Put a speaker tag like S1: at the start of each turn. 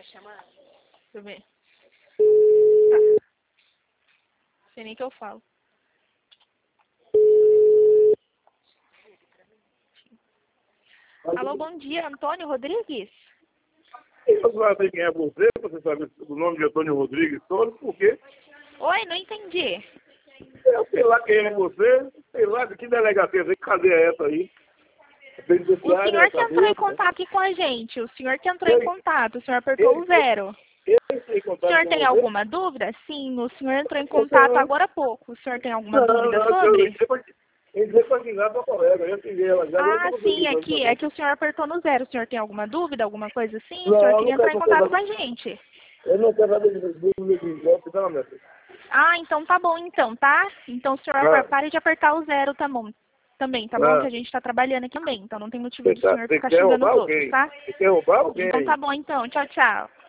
S1: Deixa eu ver. Tá. Não sei nem o que eu falo. Alô, bom dia, Antônio Rodrigues?
S2: Eu não sei quem é você sabe o nome de Antônio Rodrigues todo, por quê?
S1: Oi, não entendi.
S2: Eu sei lá quem é você, sei lá de que delegacia, que cadeia é essa aí?
S1: O senhor que entrou em contato aqui com a gente, o senhor que entrou em contato, o senhor apertou o 0.
S2: Eu entrei em
S1: O
S2: contato
S1: senhor
S2: com
S1: tem
S2: você?
S1: alguma dúvida? Sim, o senhor entrou em contato agora há pouco. O senhor tem alguma dúvida
S2: Eu
S1: sobre?
S2: entrei para assinar para a colega, eu atendi ela já.
S1: Ah, sim, é que o senhor apertou no 0. O senhor tem alguma dúvida, alguma coisa assim? O
S2: Não,
S1: senhor
S2: eu
S1: queria
S2: não
S1: entrar em
S2: quero
S1: contato com
S2: nada.
S1: a gente.
S2: Eu não quero nada de dúvida de golpe, não, minha filha.
S1: Ah, então tá bom então, tá? Então o senhor pare de apertar o 0, tá bom? Também, tá bom? Que a gente tá trabalhando aqui também, então não tem motivo do senhor
S2: Você
S1: ficar
S2: quer
S1: xingando
S2: roubar
S1: os outros,
S2: alguém?
S1: tá?
S2: Você quer roubar alguém
S1: Então
S2: aí?
S1: tá bom então, tchau, tchau.